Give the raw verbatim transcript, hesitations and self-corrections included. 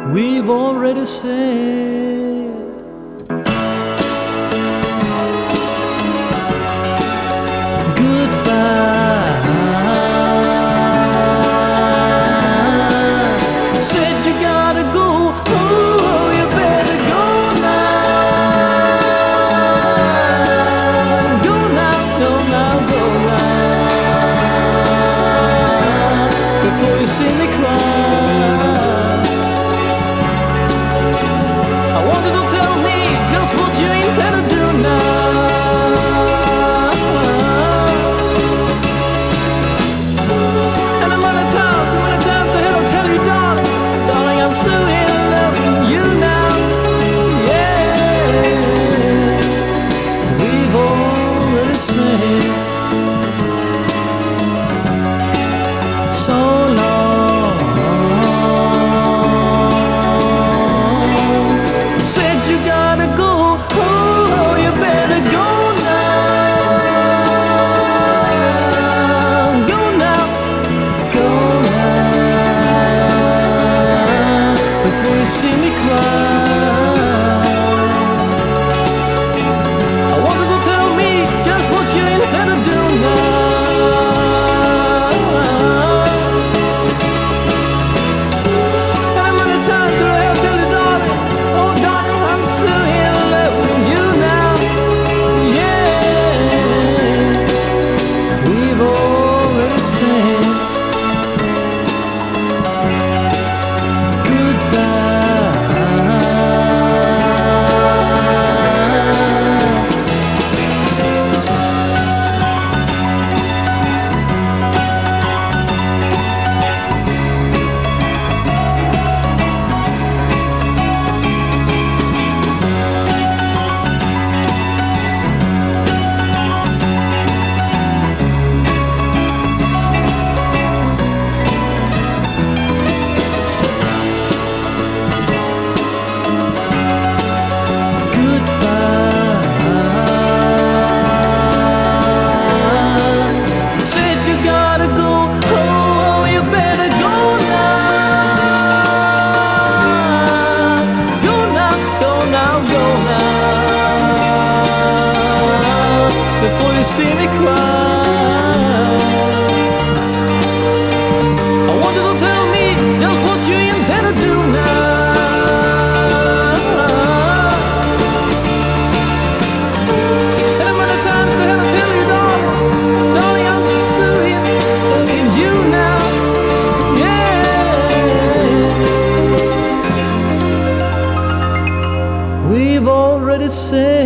we've already said goodbye. Said you gotta go, oh, you better go now. Go now, go now, go now, before you see me cry. I want you to tell me just what you intend to do now. And how many times, how many times I have to tell you, darling, darling, I'm still in love with you now. Yeah, we've already said so long. Said you gotta go, oh, you better go now. Go now, go now, before you see me cry. I want you to tell me just what you intend to do now. And how many times do I have to tell you, darling, oh darling, I'm still in love with you now. Yeah, we've already said before you see me cry. I want you to tell me just what you intend to do now. And how many times to have to tell you, darling, darling, I'm still in love with you now. Yeah, we've already said